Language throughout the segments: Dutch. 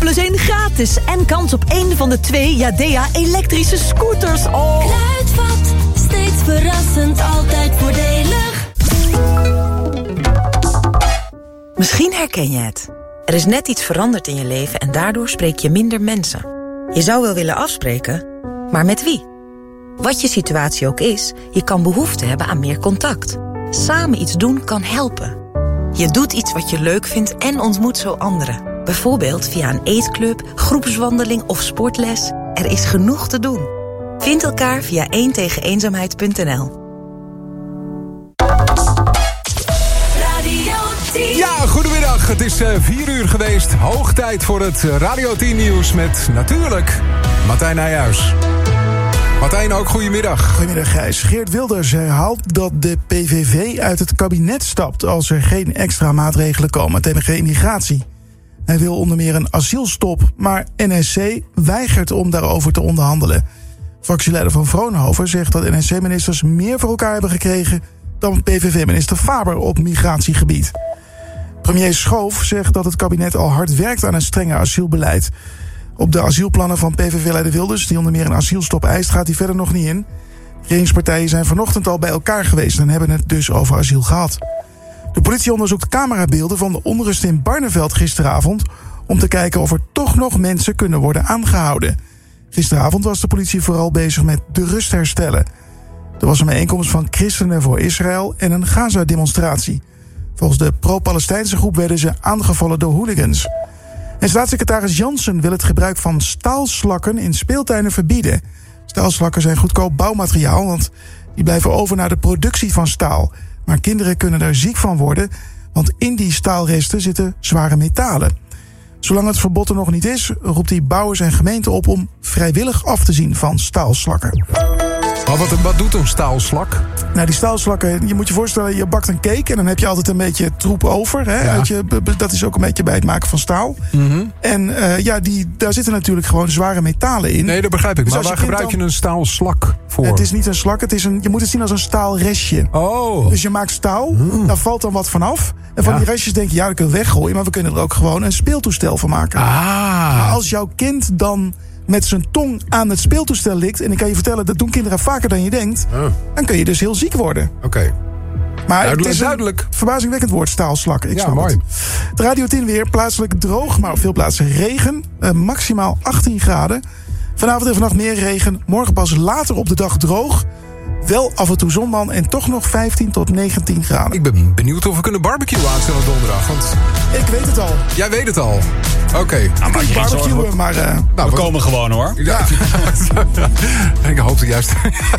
1 gratis. En kans op 1 van de 2 Yadea elektrische scooters. Oh. Kruidvat, steeds verrassend, altijd voordelig. Misschien herken je het. Er is net iets veranderd in je leven en daardoor spreek je minder mensen. Je zou wel willen afspreken, maar met wie? Wat je situatie ook is, je kan behoefte hebben aan meer contact. Samen iets doen kan helpen. Je doet iets wat je leuk vindt en ontmoet zo anderen. Bijvoorbeeld via een eetclub, groepswandeling of sportles. Er is genoeg te doen. Vind elkaar via 1tegeneenzaamheid.nl. Ja, goedemiddag. Het is 4 uur geweest. Hoog tijd voor het Radio 10 nieuws met natuurlijk Martijn Nijhuis. Martijn, ook goedemiddag. Goedemiddag, Gijs. Geert Wilders herhaalt dat de PVV uit het kabinet stapt als er geen extra maatregelen komen tegen immigratie. Hij wil onder meer een asielstop, maar NSC weigert om daarover te onderhandelen. Fractieleider van Vroonhoven zegt dat NSC-ministers meer voor elkaar hebben gekregen dan PVV-minister Faber op migratiegebied. Premier Schoof zegt dat het kabinet al hard werkt aan een strenger asielbeleid. Op de asielplannen van PVV-leider Wilders, die onder meer een asielstop eist, gaat hij verder nog niet in. Regeringspartijen zijn vanochtend al bij elkaar geweest en hebben het dus over asiel gehad. De politie onderzoekt camerabeelden van de onrust in Barneveld gisteravond om te kijken of er toch nog mensen kunnen worden aangehouden. Gisteravond was de politie vooral bezig met de rust herstellen. Er was een bijeenkomst van Christenen voor Israël en een Gaza-demonstratie. Volgens de pro-Palestijnse groep werden ze aangevallen door hooligans. En staatssecretaris Jansen wil het gebruik van staalslakken in speeltuinen verbieden. Staalslakken zijn goedkoop bouwmateriaal, want die blijven over naar de productie van staal. Maar kinderen kunnen er ziek van worden, want in die staalresten zitten zware metalen. Zolang het verbod er nog niet is, roept hij bouwers en gemeenten op om vrijwillig af te zien van staalslakken. Maar wat doet een staalslak? Nou, die staalslakken, je moet je voorstellen, je bakt een cake en dan heb je altijd een beetje troep over. Hè? Ja. Dat is ook een beetje bij het maken van staal. Mm-hmm. En daar zitten natuurlijk gewoon zware metalen in. Nee, dat begrijp ik. Dus Maar waar gebruik je een staalslak voor? Het is niet een slak, je moet het zien als een staalrestje. Oh. Dus je maakt staal, daar valt dan wat vanaf. En van die restjes denk je, ja, dat kunnen we weggooien. Maar we kunnen er ook gewoon een speeltoestel van maken. Maar als jouw kind dan met zijn tong aan het speeltoestel likt, en ik kan je vertellen, dat doen kinderen vaker dan je denkt, dan kun je dus heel ziek worden. Oké. Maar het is duidelijk. Verbazingwekkend woord, staalslakken. Ik snap mooi. het. De Radio 10 weer, plaatselijk droog, maar op veel plaatsen regen. Maximaal 18 graden. Vanavond en vannacht meer regen. Morgen pas later op de dag droog. Wel af en toe zon dan en toch nog 15 tot 19 graden. Ik ben benieuwd of we kunnen barbecuen aanstellen donderdag. Want ik weet het al. Jij weet het al. Oké. Nou, maar barbecuen, maar we komen gewoon, hoor. Ja. Ik hoopte juist.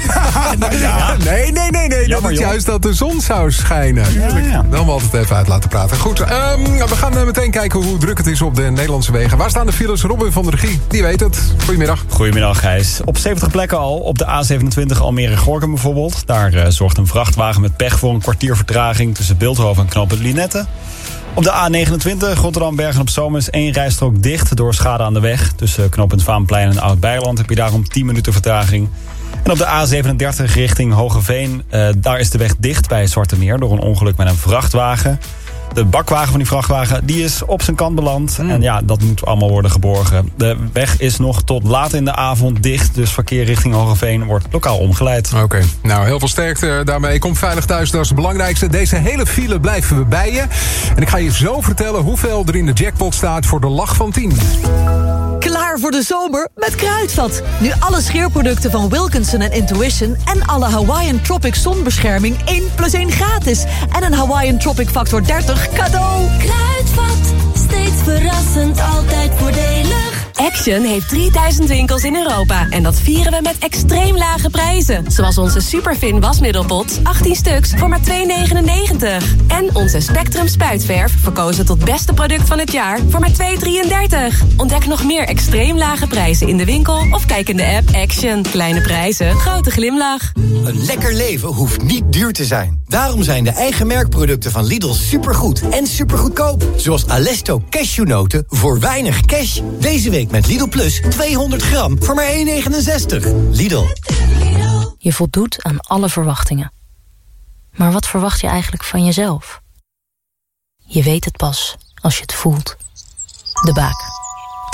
Nee. Dat het juist dat de zon zou schijnen. Ja. Dan we altijd even uit laten praten. Goed, we gaan meteen kijken hoe druk het is op de Nederlandse wegen. Waar staan de files? Robin van der Regie, die weet het. Goedemiddag. Goedemiddag, Gijs. Op 70 plekken al. Op de A27 Almere-Gorinchem bijvoorbeeld. Daar zorgt een vrachtwagen met pech voor een kwartier vertraging tussen Bilthoven en knooppunt Linette. Op de A29 Rotterdam-Bergen-op-Zoom is 1 rijstrook dicht door schade aan de weg. Tussen knooppunt Vaanplein en Oud-Beijerland heb je daarom 10 minuten vertraging. En op de A37 richting Hogeveen, daar is de weg dicht bij Zwartemeer door een ongeluk met een vrachtwagen. De bakwagen van die vrachtwagen die is op zijn kant beland. En ja, dat moet allemaal worden geborgen. De weg is nog tot laat in de avond dicht. Dus verkeer richting Hogeveen wordt lokaal omgeleid. Oké, nou heel veel sterkte daarmee. Kom veilig thuis, dat is het belangrijkste. Deze hele file blijven we bij je. En ik ga je zo vertellen hoeveel er in de jackpot staat voor de lach van 10. Klaar voor de zomer met Kruidvat. Nu alle scheerproducten van Wilkinson en Intuition en alle Hawaiian Tropic zonbescherming 1+1 gratis. En een Hawaiian Tropic Factor 30 cadeau. Kruidvat, steeds verrassend, altijd voordelig. Action heeft 3000 winkels in Europa. En dat vieren we met extreem lage prijzen. Zoals onze Superfin wasmiddelpot, 18 stuks voor maar €2,99. En onze Spectrum spuitverf, verkozen tot beste product van het jaar, voor maar €2,33. Ontdek nog meer extreem lage prijzen in de winkel of kijk in de app Action. Kleine prijzen, grote glimlach. Een lekker leven hoeft niet duur te zijn. Daarom zijn de eigen merkproducten van Lidl supergoed en supergoedkoop. Zoals Alesto cashewnoten voor weinig cash. Deze week met Lidl Plus 200 gram voor maar €1,69. Lidl. Je voldoet aan alle verwachtingen. Maar wat verwacht je eigenlijk van jezelf? Je weet het pas als je het voelt. De Baak.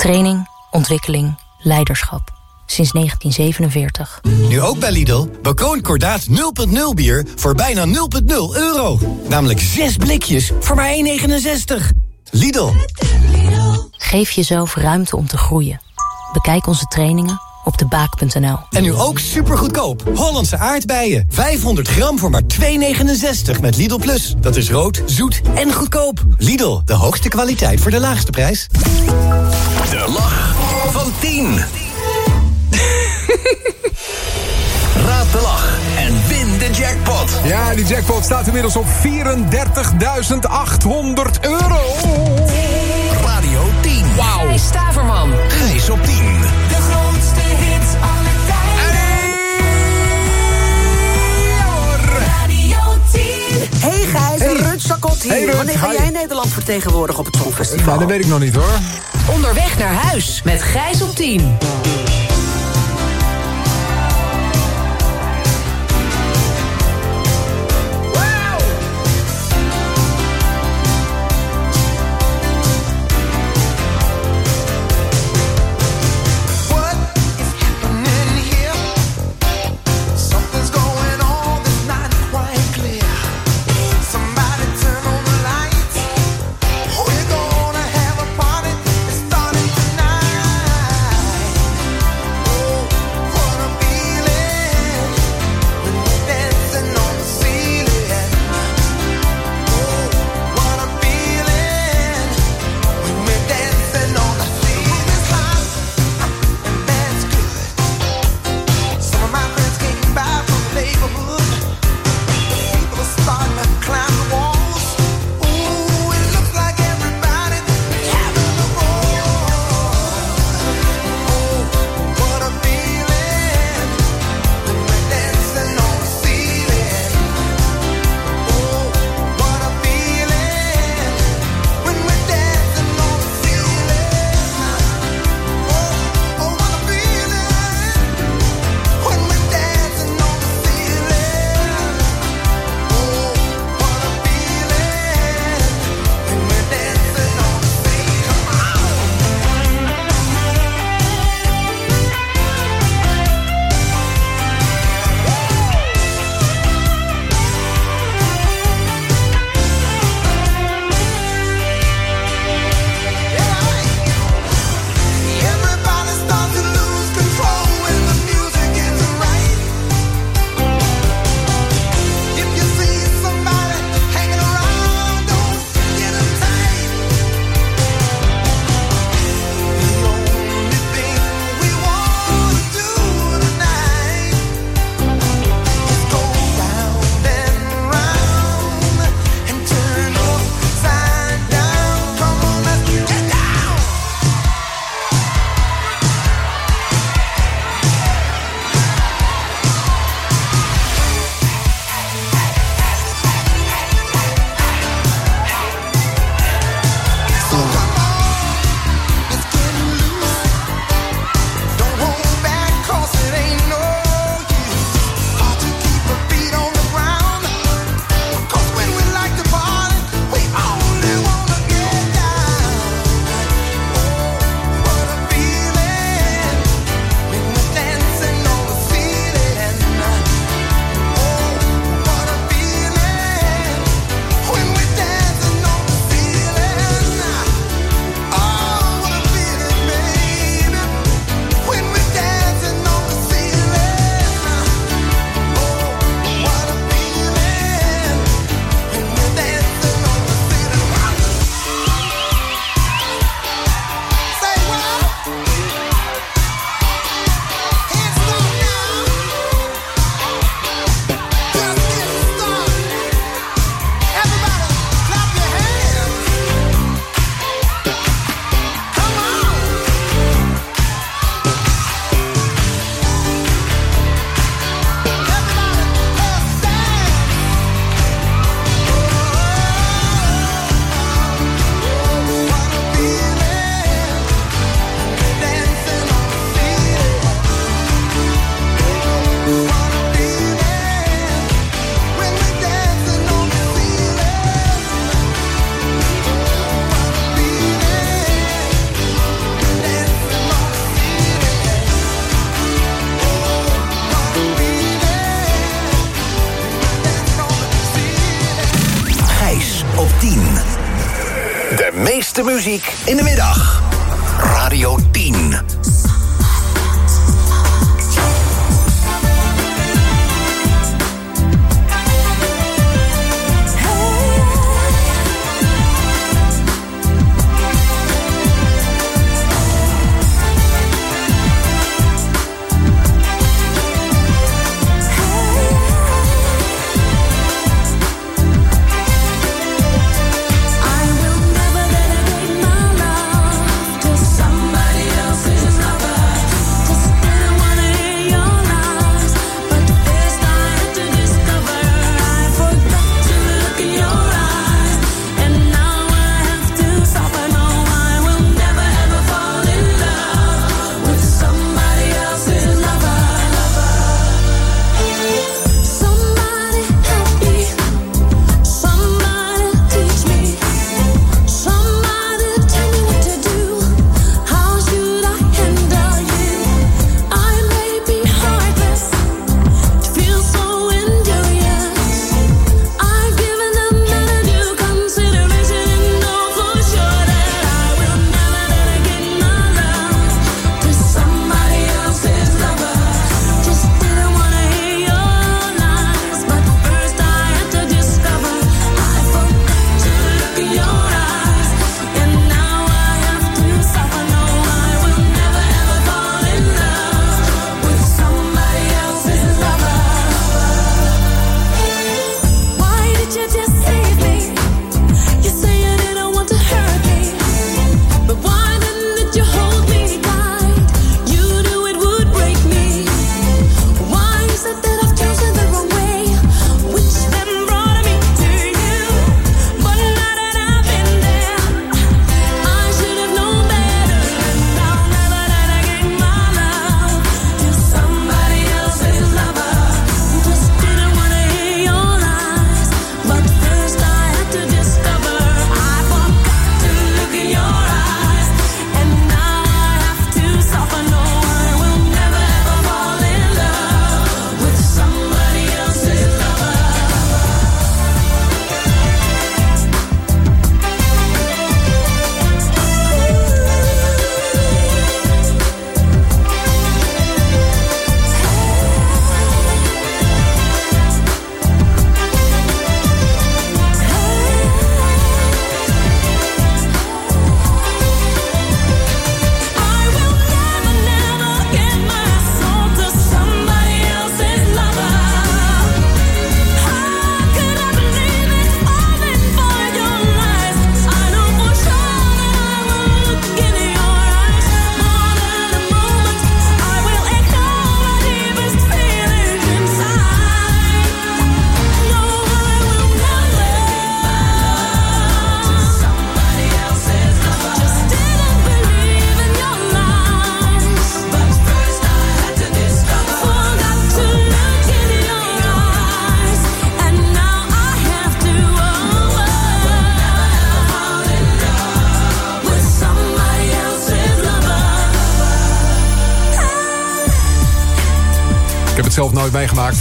Training, ontwikkeling, leiderschap. Sinds 1947. Nu ook bij Lidl. Bocconi Kordaat 0.0 bier voor bijna €0.0. Namelijk 6 blikjes voor maar €1,69. Lidl. Geef jezelf ruimte om te groeien. Bekijk onze trainingen op debaak.nl. En nu ook supergoedkoop. Hollandse aardbeien. 500 gram voor maar €2,69 met Lidl Plus. Dat is rood, zoet en goedkoop. Lidl, de hoogste kwaliteit voor de laagste prijs. De lach van 10. Raad de lach en win de jackpot. Ja, die jackpot staat inmiddels op €34.800. Radio 10. Wauw. Gijs Staverman. Gijs op 10. De grootste hits aller tijden. Radio 10. Hey Gijs, Rut Sakot hier. Hey Rut, wanneer ga jij Nederland vertegenwoordigen op het Songfestival? Nou, dat weet ik nog niet hoor. Onderweg naar huis met Gijs op 10. beste muziek in de middag. Radio 10. Zelf nooit meegemaakt.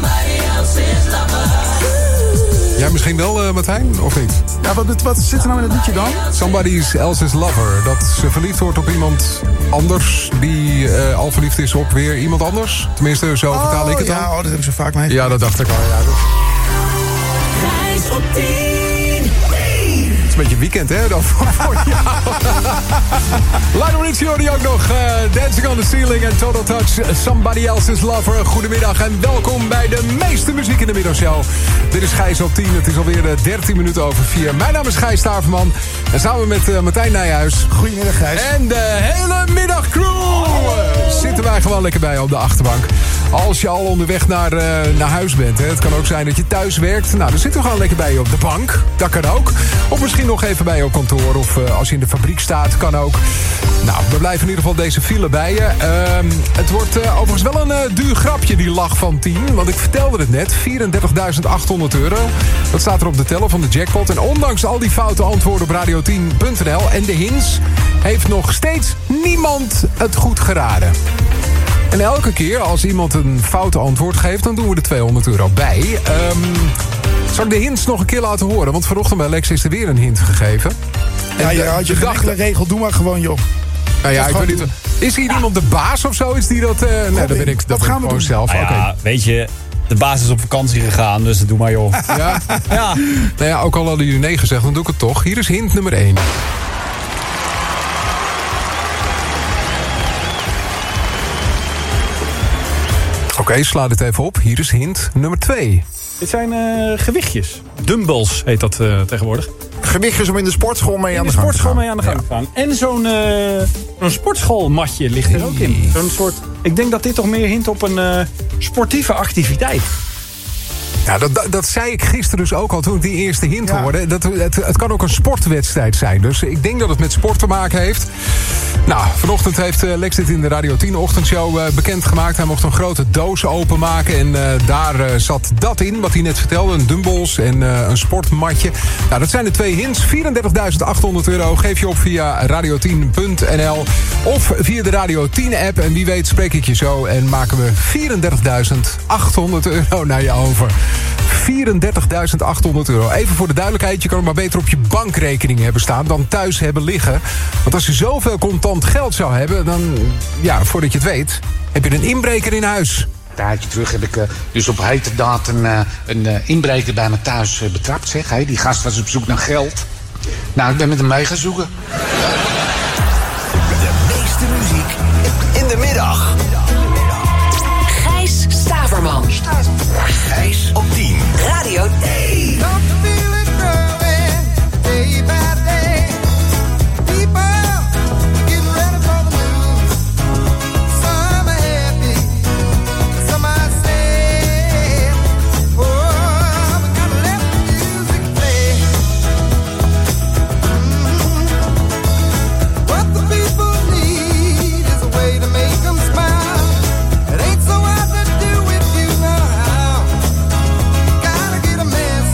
Jij misschien wel, Martijn, of niet? Ja, wat zit er nou in het liedje dan? Somebody else's lover. Dat ze verliefd wordt op iemand anders die al verliefd is op weer iemand anders. Tenminste, zo vertaal ik het dan. Ja, dat heb ik zo vaak meegemaakt. Ja, dat dacht ik al. Ja, Gijs op 10. Het is een beetje weekend, hè? Dan voor jou. Lionel Richie hoorde je ook nog. Dancing on the Ceiling en Total Touch. Somebody Else's Lover. Goedemiddag en welkom bij de meeste muziek in de middagshow. Dit is Gijs op 10. Het is alweer 13 minuten over 4. Mijn naam is Gijs Staverman. En samen met Martijn Nijhuis. Goedemiddag, Gijs. En de hele middagcrew. Zitten wij gewoon lekker bij op de achterbank. Als je al onderweg naar huis bent. Hè. Het kan ook zijn dat je thuis werkt. Nou, dan zitten we gewoon lekker bij je op de bank. Dat kan ook. Of misschien nog even bij je op kantoor. Of als je in de fabriek staat, kan ook. Nou, we blijven in ieder geval deze file bij je. Het wordt overigens wel een duur grapje, die lach van 10. Want ik vertelde het net. €34.800. Dat staat er op de teller van de jackpot. En ondanks al die foute antwoorden op radio10.nl en de hints, heeft nog steeds niemand het goed geraden. En elke keer als iemand een foute antwoord geeft, dan doen we er €200 bij. Zal ik de hints nog een keer laten horen? Want vanochtend bij Lex is er weer een hint gegeven. Ja, je had je enkele regel, doe maar gewoon, joh. Nou ja, ik weet niet. Is hier iemand de baas of zo? Is die dat? Nee, dat ben ik. Dat gaan we gewoon zelf. Nou ja, weet je, de baas is op vakantie gegaan, dus doe maar, joh. Ja? Ja. Nou ja, ook al hadden jullie nee gezegd, dan doe ik het toch. Hier is hint nummer 1. Oké, sla dit even op. Hier is hint nummer 2. Dit zijn gewichtjes. Dumbbells heet dat tegenwoordig. Gewichtjes om in de sportschool mee aan de gang te gaan. En zo'n sportschoolmatje ligt er ook in. Zo'n soort. Ik denk dat dit toch meer hint op een sportieve activiteit. Ja, dat zei ik gisteren dus ook al toen ik die eerste hint hoorde. Het kan ook een sportwedstrijd zijn. Dus ik denk dat het met sport te maken heeft. Nou, vanochtend heeft Lex dit in de Radio 10 ochtendshow bekendgemaakt. Hij mocht een grote doos openmaken. En daar zat dat in, wat hij net vertelde. Een dumbbells en een sportmatje. Nou, dat zijn de 2 hints. €34.800. Geef je op via radio10.nl. Of via de Radio 10 app. En wie weet spreek ik je zo. En maken we €34.800 naar je over. €34.800. Even voor de duidelijkheid, je kan het maar beter op je bankrekening hebben staan dan thuis hebben liggen. Want als je zoveel contant geld zou hebben, dan, ja, voordat je het weet, heb je een inbreker in huis. Een tijdje terug heb ik dus op hete daad een inbreker bij me thuis betrapt. Zeg. Hey, die gast was op zoek naar geld. Nou, ik ben met hem mee gaan zoeken. De meeste muziek in de middag. Gijs Staverman. Gijs op 10. Radio 1. Gotta get a man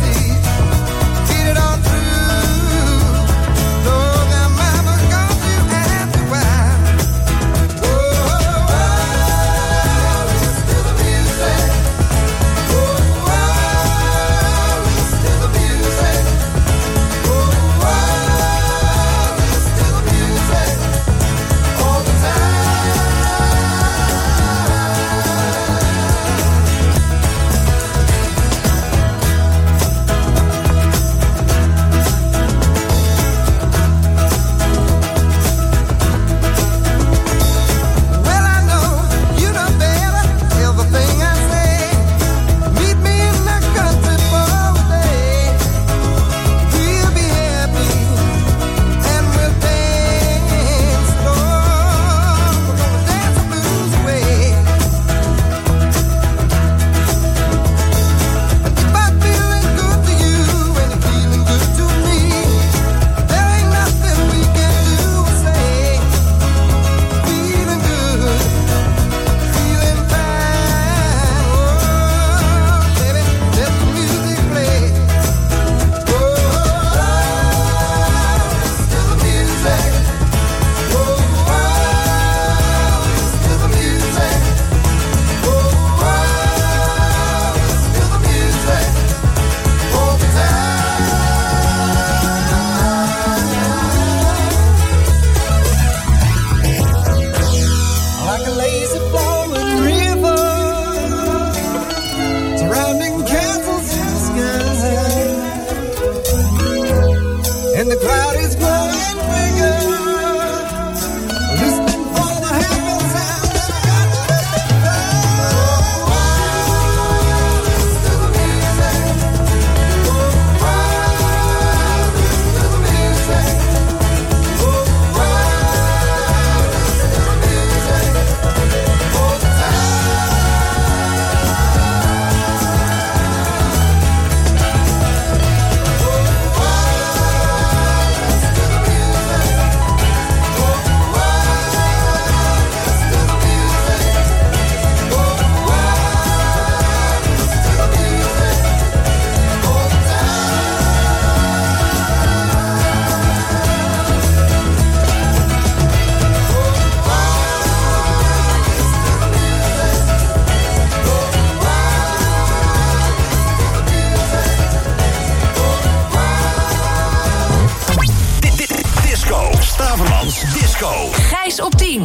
Gijs op 10.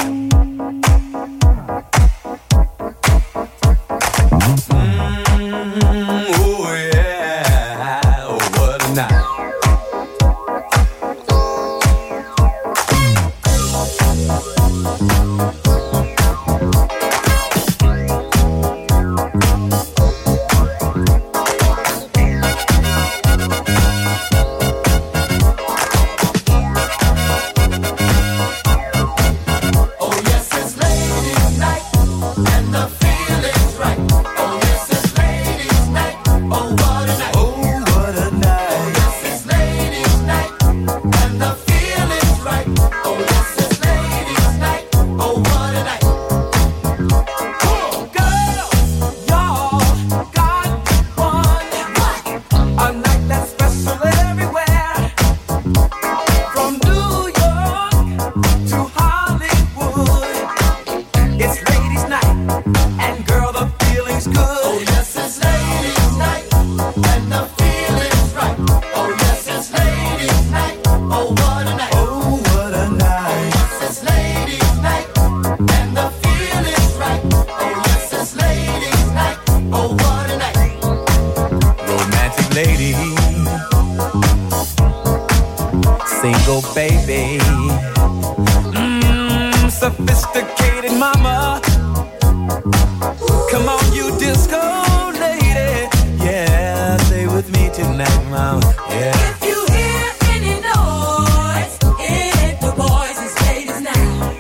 Sophisticated mama. Come on, you disco lady. Yeah, stay with me tonight, mama. Yeah. If you hear any noise, hit the boys and ladies now.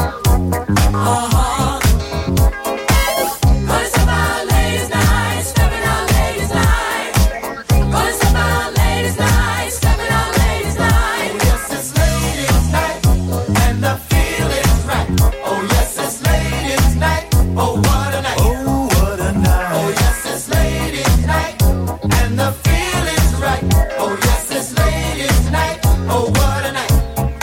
Gonna step out ladies night, stepping out ladies night. Gonna step out ladies night, stepping out ladies night. Oh yes, it's ladies night, and the feeling's right. Oh yes, it's ladies night. Oh what a night. Oh what a night. Oh yes, it's ladies night, and the feeling's right. Oh yes, it's ladies night. Oh what a night.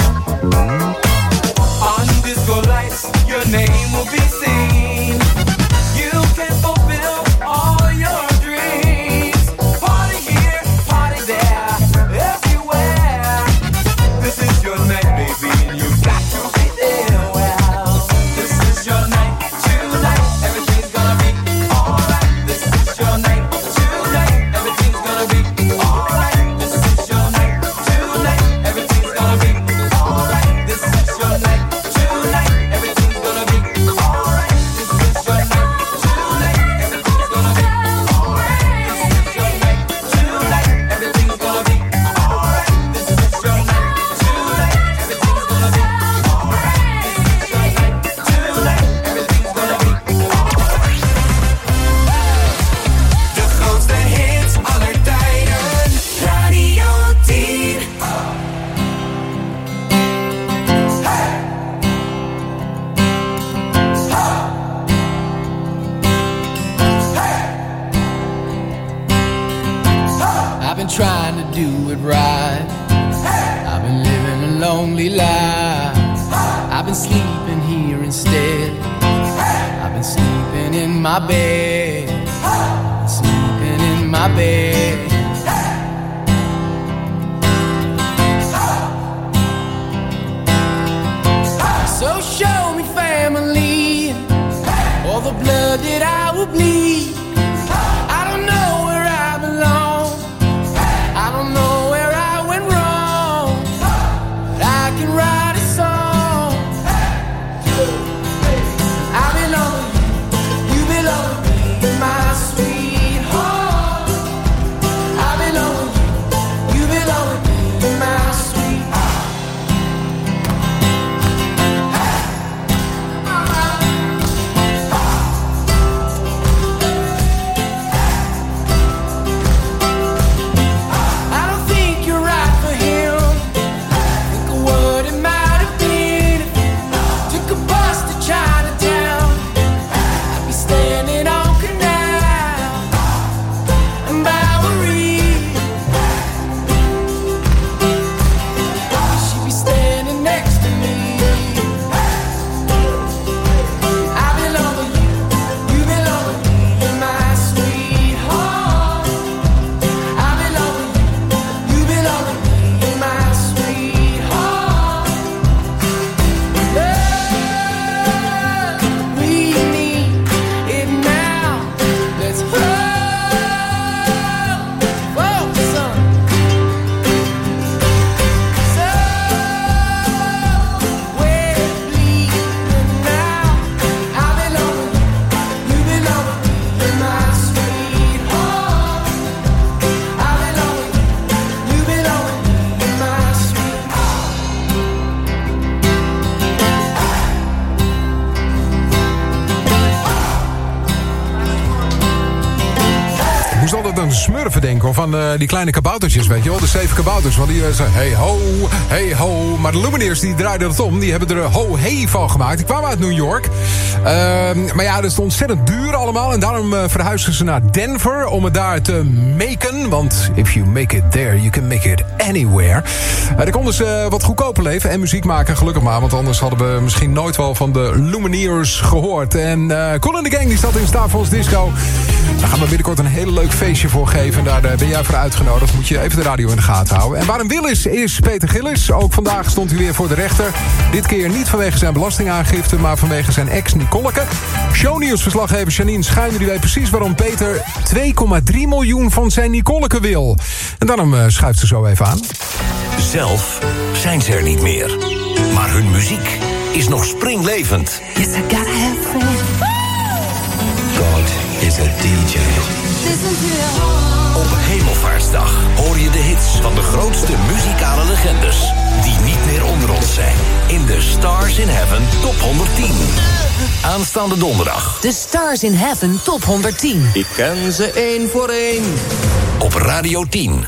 On disco lights, your name will be seen. You can fulfill all your dreams. Party here, party there, everywhere. This is your night, baby, and you got to be there. Well, this is your night tonight. Everything's gonna be alright. This is your night tonight. Everything's gonna be alright. This is your night tonight. Everything's gonna be alright. This is your night tonight. Everything's gonna be alright. This is your night tonight. Everything's gonna be alright. This is your night tonight. Everything's gonna be alright. This is your night tonight. Everything's gonna be alright. This is your night tonight. Everything's gonna be alright. De grootste hits aller tijden. Radio 10. I've been trying to do it right. I've been living a lonely life. I've been sleeping here instead. I've been sleeping in my bed. Sleeping in my bed. So show me family, all the blood that I will bleed. I don't know where I belong. I don't know where I went wrong. But I can write a song. I belong to you, you belong to me, my sweetheart. I belong to you, you belong to me, my sweetheart. de Smurfen denken. Of aan die kleine kaboutertjes, weet je wel. De 7 kabouters. Want die zeggen hey ho, hey ho. Maar de Lumineers die draaiden het om. Die hebben er ho hey van gemaakt. Die kwamen uit New York. Maar ja, dat is ontzettend duur allemaal. En daarom verhuisden ze naar Denver om het daar te maken. Want if you make it there, you can make it anywhere. Daar konden ze wat goedkoper leven en muziek maken, gelukkig maar. Want anders hadden we misschien nooit wel van de Lumineers gehoord. En Kool and the Gang die staat in Star Wars Disco. Daar gaan we binnenkort een heel leuk feestje voor geven. Daar ben jij voor uitgenodigd. Moet je even de radio in de gaten houden. En waar een wil is Peter Gillis. Ook vandaag stond hij weer voor de rechter. Dit keer niet vanwege zijn belastingaangifte, maar vanwege zijn ex Nicoleke. Shownieuws-verslaggever Janine Schuijner die weet precies waarom Peter 2,3 miljoen van zijn Nicoleke wil. En daarom schuift ze zo even aan. Zelf zijn ze er niet meer. Maar hun muziek is nog springlevend. Yes, I gotta have friends. God is a DJ. Op Hemelvaartsdag hoor je de hits van de grootste muzikale legendes die niet meer onder ons zijn. In de Stars in Heaven Top 110. Aanstaande donderdag. De Stars in Heaven Top 110. Ik ken ze één voor één. Op Radio 10.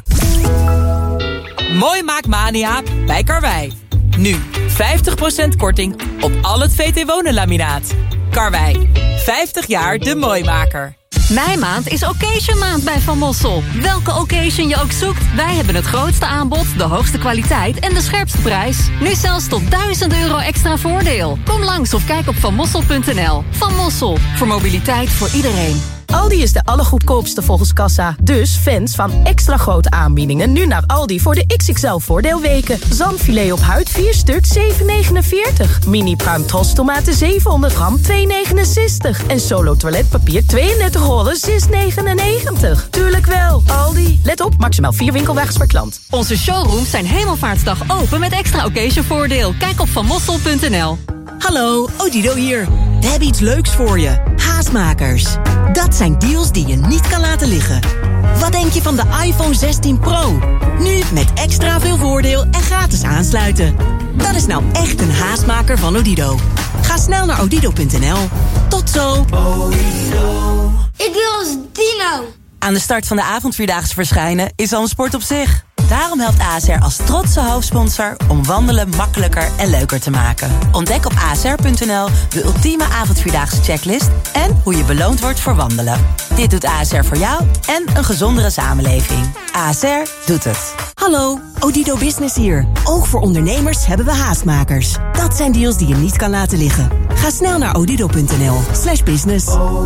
Mooi Maakmania bij Karwei. Nu 50% korting op al het VT Wonen laminaat. Karwei, 50 jaar de mooimaker. Meimaand is Occasion maand bij Van Mossel. Welke occasion je ook zoekt, wij hebben het grootste aanbod, de hoogste kwaliteit en de scherpste prijs. Nu zelfs tot €1000 extra voordeel. Kom langs of kijk op vanmossel.nl. Van Mossel, voor mobiliteit voor iedereen. Aldi is de allergoedkoopste volgens kassa. Dus fans van extra grote aanbiedingen nu naar Aldi voor de XXL voordeelweken. Zalmfilet op huid 4 stuk 7,49. Mini pruim tomaten 700 gram 2,69. En Solo toiletpapier 32 rollen 6,99. Tuurlijk wel, Aldi. Let op, maximaal 4 winkelwagens per klant. Onze showrooms zijn Hemelvaartsdag open met extra occasion voordeel. Kijk op vanmossel.nl. Hallo, Odido hier. We hebben iets leuks voor je. Haastmakers. Dat zijn deals die je niet kan laten liggen. Wat denk je van de iPhone 16 Pro? Nu met extra veel voordeel en gratis aansluiten. Dat is nou echt een haastmaker van Odido. Ga snel naar odido.nl. Tot zo. Odido. Ik wil als dino. Aan de start van de avondvierdaagse verschijnen is al een sport op zich. Daarom helpt ASR als trotse hoofdsponsor om wandelen makkelijker en leuker te maken. Ontdek op asr.nl de ultieme avondvierdaagse checklist en hoe je beloond wordt voor wandelen. Dit doet ASR voor jou en een gezondere samenleving. ASR doet het. Hallo, Odido Business hier. Ook voor ondernemers hebben we haastmakers. Dat zijn deals die je niet kan laten liggen. Ga snel naar odido.nl/business.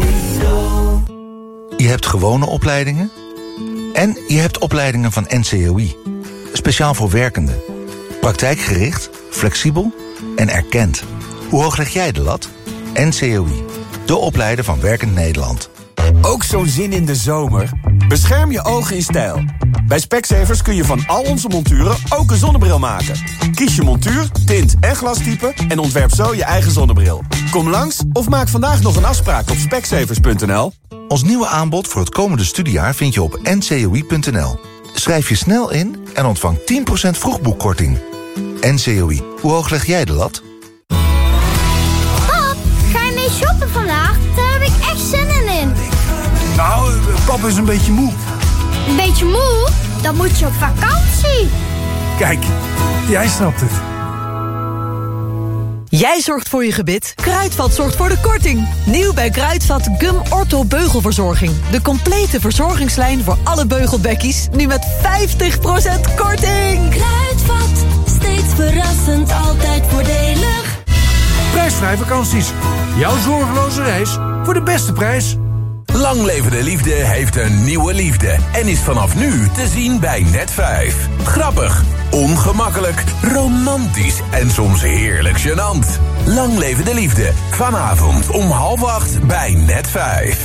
Je hebt gewone opleidingen en je hebt opleidingen van NCOI. Speciaal voor werkenden. Praktijkgericht, flexibel en erkend. Hoe hoog leg jij de lat? NCOI, de opleider van Werkend Nederland. Ook zo'n zin in de zomer? Bescherm je ogen in stijl. Bij Specsavers kun je van al onze monturen ook een zonnebril maken. Kies je montuur, tint en glastype en ontwerp zo je eigen zonnebril. Kom langs of maak vandaag nog een afspraak op specsavers.nl. Ons nieuwe aanbod voor het komende studiejaar vind je op ncoi.nl. Schrijf je snel in en ontvang 10% vroegboekkorting. NCOI, hoe hoog leg jij de lat? Pap, ga je mee shoppen vandaag? Daar heb ik echt zin in. Nou, pap is een beetje moe. Een beetje moe? Dan moet je op vakantie. Kijk, jij snapt het. Jij zorgt voor je gebit, Kruidvat zorgt voor de korting. Nieuw bij Kruidvat Gum Ortho Beugelverzorging. De complete verzorgingslijn voor alle beugelbekkies. Nu met 50% korting. Kruidvat, steeds verrassend, altijd voordelig. Prijsvrij vakanties. Jouw zorgeloze reis voor de beste prijs. Lang Leven de Liefde heeft een nieuwe liefde en is vanaf nu te zien bij Net5. Grappig, ongemakkelijk, romantisch en soms heerlijk gênant. Lang Leven de Liefde, vanavond om 7:30 bij Net5.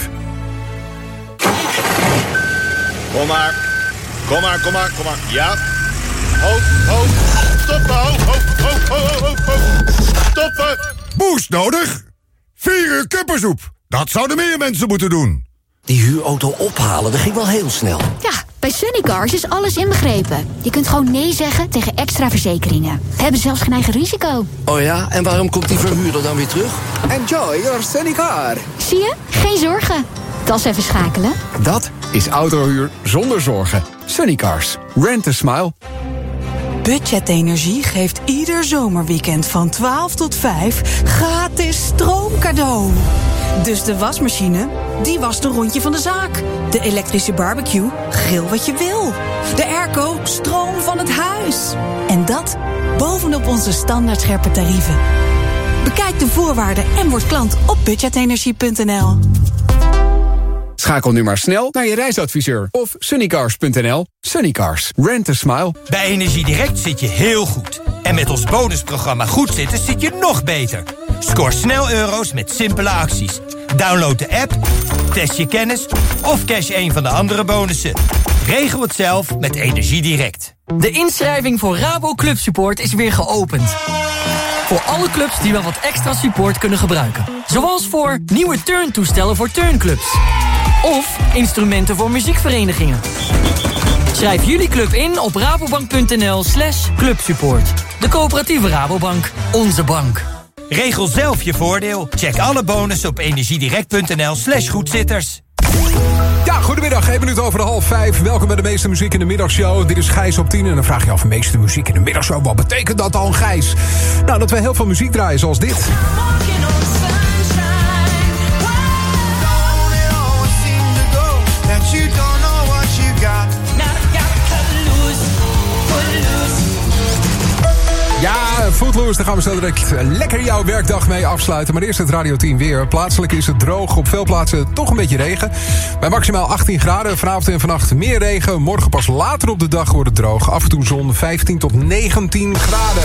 Kom maar. Ja. Ho. Stoppen, ho. Stoppen. Boost nodig? 4 uur kippensoep. Dat zouden meer mensen moeten doen. Die huurauto ophalen, dat ging wel heel snel. Ja, bij Sunnycars is alles inbegrepen. Je kunt gewoon nee zeggen tegen extra verzekeringen. We hebben zelfs geen eigen risico. Oh ja, en waarom komt die verhuurder dan weer terug? Enjoy your Sunnycar. Zie je? Geen zorgen. Dat is even schakelen. Dat is autohuur zonder zorgen. Sunnycars. Rent a smile. Budget Energie geeft ieder zomerweekend van 12 tot 5 gratis stroomcadeau. Dus de wasmachine, die wast een rondje van de zaak. De elektrische barbecue, grill wat je wil. De airco, stroom van het huis. En dat bovenop onze standaard scherpe tarieven. Bekijk de voorwaarden en word klant op budgetenergie.nl. Schakel nu maar snel naar je reisadviseur of sunnycars.nl. Sunnycars. Rent a smile. Bij Energiedirect zit je heel goed. En met ons bonusprogramma Goed Zitten zit je nog beter. Scoor snel euro's met simpele acties. Download de app, test je kennis of cash een van de andere bonussen. Regel het zelf met Energiedirect. De inschrijving voor Rabo Club Support is weer geopend. Voor alle clubs die wel wat extra support kunnen gebruiken. Zoals voor nieuwe turntoestellen voor turnclubs. Of instrumenten voor muziekverenigingen. Schrijf jullie club in op rabobank.nl/clubsupport. De coöperatieve Rabobank. Onze bank. Regel zelf je voordeel. Check alle bonussen op energiedirect.nl/goedzitters. Ja, goedemiddag, 1 minuut over 4:30. Welkom bij de meeste muziek in de middagshow. Dit is Gijs op 10 en dan vraag je af, meeste muziek in de middagshow, wat betekent dat dan, Gijs? Nou, dat we heel veel muziek draaien zoals dit. Ja, Footloose, daar gaan we zo direct lekker jouw werkdag mee afsluiten. Maar eerst het Radio 10 weer. Plaatselijk is het droog, op veel plaatsen toch een beetje regen. Bij maximaal 18 graden, vanavond en vannacht meer regen. Morgen pas later op de dag wordt het droog. Af en toe zon, 15 tot 19 graden.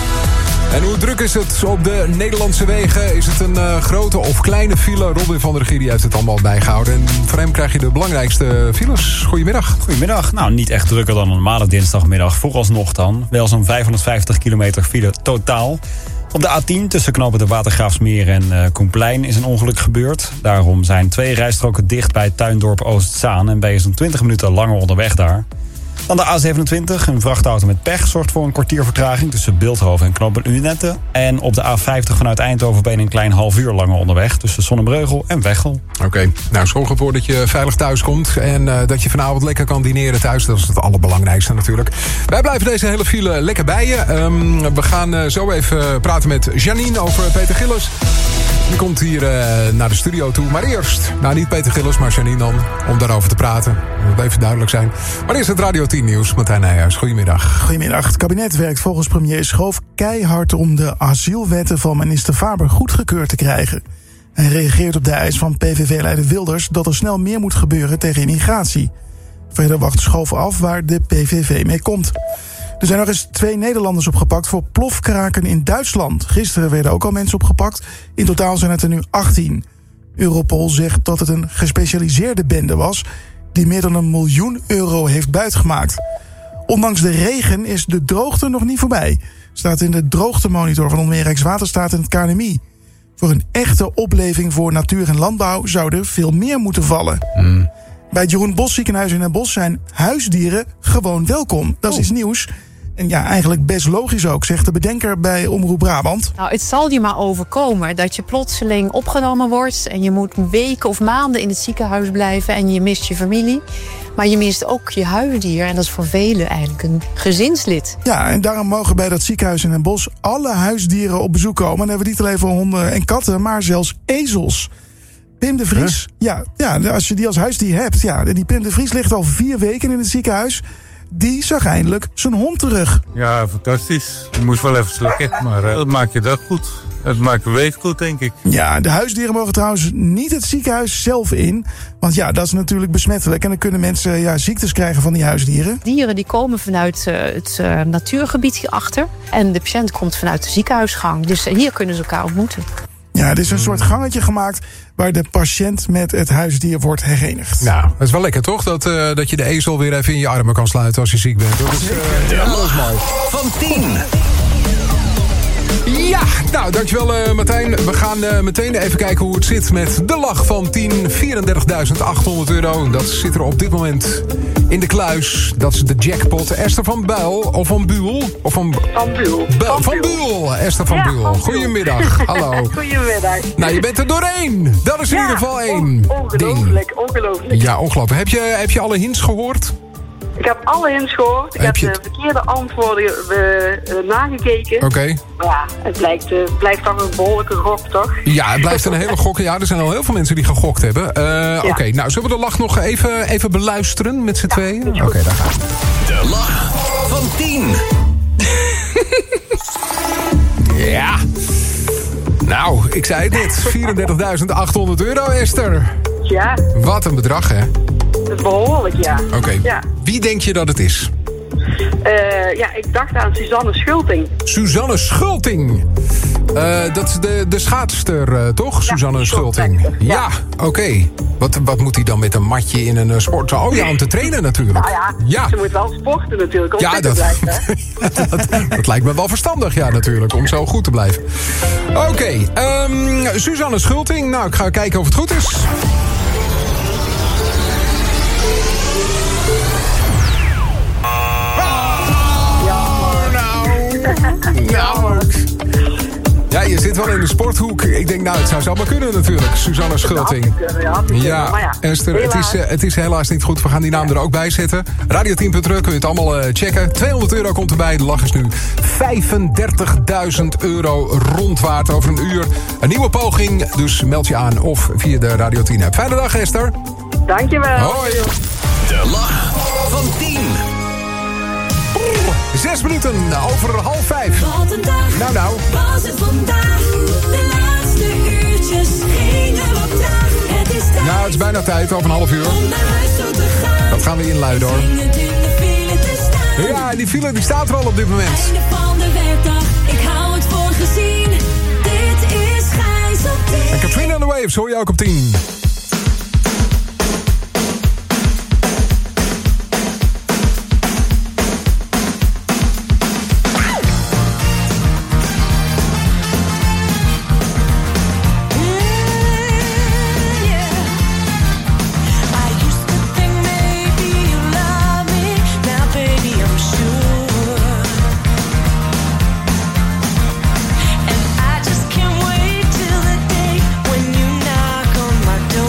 En hoe druk is het op de Nederlandse wegen? Is het een grote of kleine file? Robin van der Gier die heeft het allemaal bijgehouden. En voor hem krijg je de belangrijkste files. Goedemiddag. Goedemiddag. Nou, niet echt drukker dan een normale dinsdagmiddag. Vooralsnog dan. Wel zo'n 550 kilometer file totaal. Op de A10 tussen knopen de Watergraafsmeer en Koenplein is een ongeluk gebeurd. Daarom zijn 2 rijstroken dicht bij Tuindorp Oostzaan. En ben je zo'n 20 minuten langer onderweg daar. Dan de A27, een vrachtauto met pech, zorgt voor een kwartier vertraging tussen Bilthoven en knooppunt Lunette. En op de A50 vanuit Eindhoven ben je een klein half uur langer onderweg tussen Zonnebreugel en Veghel. Oké, nou zorg ervoor dat je veilig thuis komt en dat je vanavond lekker kan dineren thuis. Dat is het allerbelangrijkste natuurlijk. Wij blijven deze hele file lekker bij je. We gaan zo even praten met Janine over Peter Gillis. Die komt hier naar de studio toe. Maar eerst, nou niet Peter Gillis, maar Janine dan, om daarover te praten. Dat moet even duidelijk zijn. Maar eerst het Radio 10 nieuws. Martijn Nijhuis, goedemiddag. Goedemiddag. Het kabinet werkt volgens premier Schoof keihard om de asielwetten van minister Faber goedgekeurd te krijgen. Hij reageert op de eis van PVV-leider Wilders dat er snel meer moet gebeuren tegen immigratie. Verder wacht Schoof af waar de PVV mee komt. Er zijn nog eens 2 Nederlanders opgepakt voor plofkraken in Duitsland. Gisteren werden ook al mensen opgepakt. In totaal zijn het er nu 18. Europol zegt dat het een gespecialiseerde bende was die meer dan €1 miljoen heeft buitgemaakt. Ondanks de regen is de droogte nog niet voorbij. Staat in de droogtemonitor van onder meer Rijkswaterstaat en het KNMI. Voor een echte opleving voor natuur en landbouw zou er veel meer moeten vallen. Bij het Jeroen Bosch ziekenhuis in Den Bosch zijn huisdieren gewoon welkom. Dat is iets nieuws. En ja, eigenlijk best logisch ook, zegt de bedenker bij Omroep Brabant. Nou, het zal je maar overkomen dat je plotseling opgenomen wordt en je moet weken of maanden in het ziekenhuis blijven en je mist je familie. Maar je mist ook je huisdier en dat is voor velen eigenlijk een gezinslid. Ja, en daarom mogen bij dat ziekenhuis in Den Bosch alle huisdieren op bezoek komen. En dan hebben we niet alleen voor honden en katten, maar zelfs ezels. Pim de Vries, ja, als je die als huisdier hebt, ja, die Pim de Vries ligt al 4 weken in het ziekenhuis. Die zag eindelijk zijn hond terug. Ja, fantastisch. Je moest wel even slikken, maar dat maakt je dag goed. Het maakt de week goed, denk ik. Ja, de huisdieren mogen trouwens niet het ziekenhuis zelf in. Want ja, dat is natuurlijk besmettelijk. En dan kunnen mensen ziektes krijgen van die huisdieren. Dieren die komen vanuit het natuurgebied hierachter. En de patiënt komt vanuit de ziekenhuisgang. Dus hier kunnen ze elkaar ontmoeten. Ja, er is een soort gangetje gemaakt waar de patiënt met het huisdier wordt herenigd. Nou, het is wel lekker toch? Dat je de ezel weer even in je armen kan sluiten als je ziek bent. Dat is mooi. Van 10. Ja, nou, dankjewel Martijn. We gaan meteen even kijken hoe het zit met de lach van 10. 34.800 euro. Dat zit er op dit moment in de kluis. Dat is de jackpot. Esther van Buil, of van Buul? Of van Buul. Van Buul. Esther van Buul. Goedemiddag. Hallo. Goedemiddag. Nou, je bent er doorheen. Dat is in ieder geval één ongelooflijk, ongelooflijk. Ja, ongelooflijk. Heb je alle hints gehoord? Ik heb alle hints gehoord. Ik heb de verkeerde antwoorden nagekeken. Oké. Maar ja, het blijft toch een behoorlijke gok, toch? Ja, het blijft een hele gok. Ja, er zijn al heel veel mensen die gegokt hebben. Oké, nou, zullen we de lach nog even beluisteren met z'n tweeën? Oké, daar gaan we. De lach van 10. Ja. Nou, ik zei het net. 34.800 euro, Esther. Ja. Wat een bedrag, hè? Dat is behoorlijk, ja. Oké. Ja. Wie denk je dat het is? Ik dacht aan Suzanne Schulting. Suzanne Schulting. Dat is de schaatster, toch? Ja, Suzanne Schulting. Ja, oké. Wat moet hij dan met een matje in een sport? Oh ja, om te trainen natuurlijk. Nou ja, ze moet wel sporten natuurlijk. Om fit te blijven, hè? dat lijkt me wel verstandig, ja, natuurlijk. Om zo goed te blijven. Oké, Suzanne Schulting. Nou, ik ga kijken of het goed is. Nou, ja, je zit wel in de sporthoek. Ik denk, nou, het zou zomaar kunnen natuurlijk. Suzanne Schulting. Ja, Esther, het is helaas niet goed. We gaan die naam er ook bij zetten. Radio10.nl kun je het allemaal checken. 200 euro komt erbij. De lach is nu 35.000 euro rondwaard over een uur. Een nieuwe poging, dus meld je aan of via de Radio 10 app. Fijne dag, Esther. Dankjewel. Hoi. De lach van 10. 6 minuten over 4:30. Wat een dag. Nou. Was het vandaag? De laatste uurtjes gingen op dag. Het is tijd. Nou, het is bijna tijd, over een 1/2 uur. Om naar huis toe te gaan. Dat gaan we inluiden, hoor. Ja, die file die staat er al op dit moment. Einde van de werkdag. Ik hou het voor gezien. Dit is Gijs op 10. En Katrina and the Waves hoor je ook op 10. When you knock on my door.